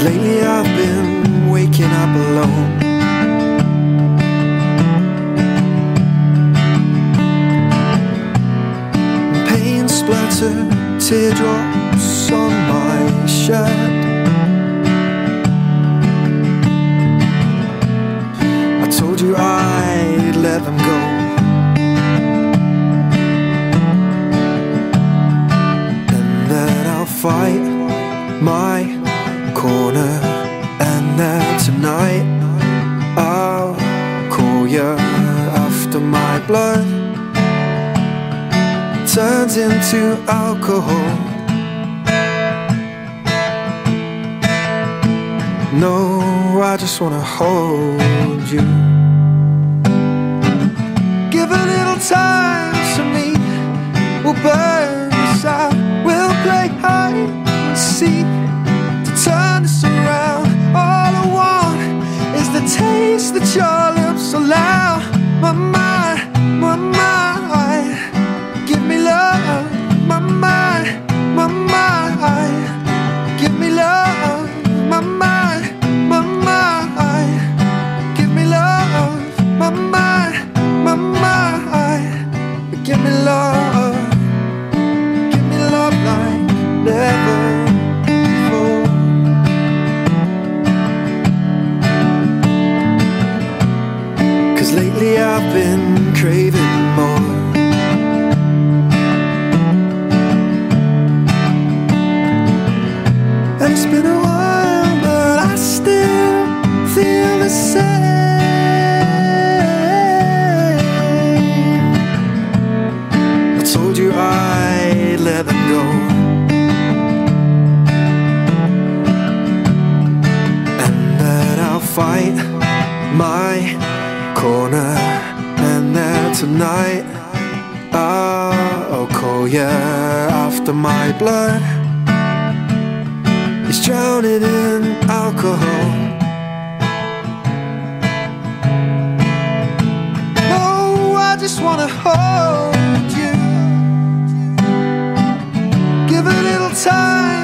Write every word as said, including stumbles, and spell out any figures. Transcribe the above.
'Cause lately I've been waking up alone. Pain splattered teardrops on my shirt. I told you I'd let them go, and that I'll fight my corner, and that tonight I'll call you after my blood turns into alcohol. No, I just wanna hold you. Give a little time to me, we'll burn this out. We'll play hide and seek to turn this around. All I want is the taste that your lips allow. My mind, my mind, give me love. My mind, my mind, give me love. My mind, my mind, give me love. My mind, my mind, give me love. Give me love like never before. 'Cause lately I've been craving more. And it's been a while, but I still feel the same. I told you I'd let them go, and that I'll fight my corner, and that tonight I'll call you after my blood is drowning in alcohol. Oh, I just wanna hold you. Give a little time